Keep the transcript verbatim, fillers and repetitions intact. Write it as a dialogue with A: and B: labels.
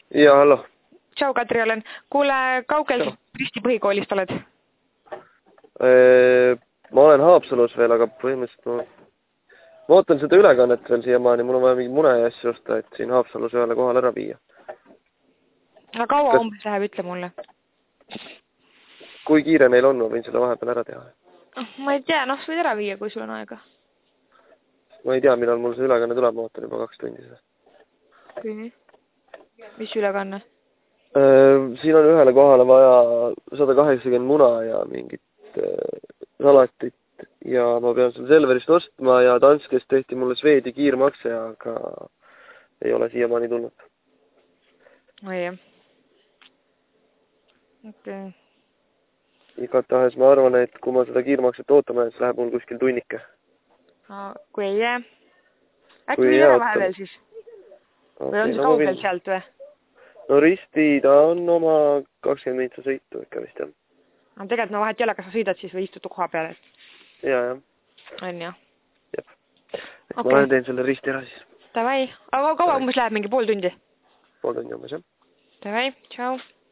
A: Jaa, hallo.
B: Tšau, Katri olen. Kuule, kaugel
A: Tšau.
B: Risti põhikoolist oled?
A: Ma olen Haapsalus veel, aga põhimõtteliselt ma, ma ootan seda ülekannet veel siiamaani. Mul on vaja mingi mune ja asja osta, et siin Haapsalus ühele kohale ära viia.
B: Aga kaua
A: Kas...
B: umbes läheb, ütle mulle.
A: Kui kiire neil on, ma võin selle vahepeal ära teha.
B: Ma ei tea, noh, võid ära viia, kui sul on aega.
A: Ma ei tea, millal mul see ülekanne tuleb, ma ootan juba kaks tundi seda.
B: Kui nii? Mis ülekanne?
A: Siin on ühele kohale vaja sada kaheksakümmend muna ja mingit salatit ja ma pean selle Selverist ostma ja Danskest tehti mulle Sveedi kiirmakse, aga ei ole siiamaani tulnud.
B: Oi jah. Okay.
A: Igatahes ma arvan, et kui ma seda kiirmakset ootama, siis läheb mul kuskil tunnike.
B: No, kui ei jää. Äkki
A: Kui
B: või
A: ei
B: ära
A: jää,
B: vahepeal siis?
A: Okay,
B: või on see
A: no
B: kaugel
A: võin...
B: sealt või?
A: No Risti, ta on oma kakskümmend miinitsa sõitu ikka vist, jah.
B: No tegelikult ma vahet ei ole, kas sa sõidad siis või istud koha peale.
A: Ja, jah.
B: On jah?
A: Jep.
B: Okay.
A: Ma olen teen selle Risti ära siis.
B: Tavai. Aga kaua umbes läheb mingi pool tundi?
A: Pool tundi umbes, jah.
B: Tavai, tšau.